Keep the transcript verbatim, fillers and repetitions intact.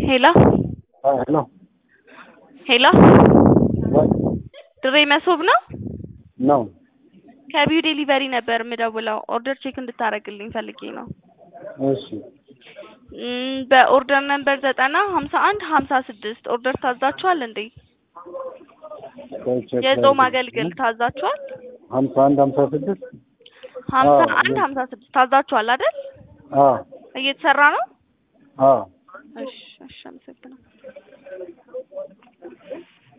ሄሎ ሄሎ ሄሎ ድሬ መሶብ ነው ነው ከቢዩ ዴሊቨሪ ነበር የምደውለው ኦርደር ቼክ እንድታረግልኝ ፈልጌ ነው። እሺ እም በኦርደር ነምበር ዘጠና ሀምሳ አንድ ሀምሳ ስድስት ኦርደር ታዛችኋል እንዴ? የጾም አገልግል ታዛችኋል? ሀምሳ አንድ ሀምሳ ስድስት ሀምሳ አንድ ሀምሳ ስድስት ታዛችኋል አይደል? አዎ እየተሰራ ነው? አዎ እሺ እሺ አመሰግናለሁ።